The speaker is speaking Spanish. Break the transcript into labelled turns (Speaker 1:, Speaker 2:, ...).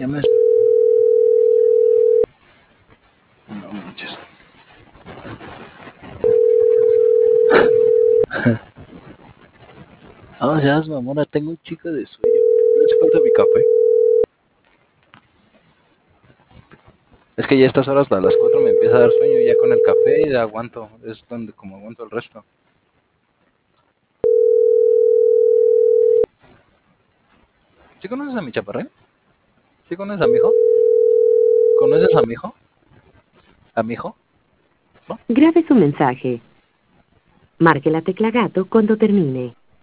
Speaker 1: Ya me... No manches. Ah, seas mamona, tengo un chico de sueño. Me hace falta mi café. Es que ya a estas horas, a las 4 me empieza a dar sueño, ya con el café y aguanto. Es donde como aguanto el resto. ¿Sí conoces a mi chaparrén? ¿Sí conoces a mi hijo? ¿Conoces a mi hijo? ¿A mi hijo? ¿No?
Speaker 2: Grabe su mensaje. Marque la tecla gato cuando termine.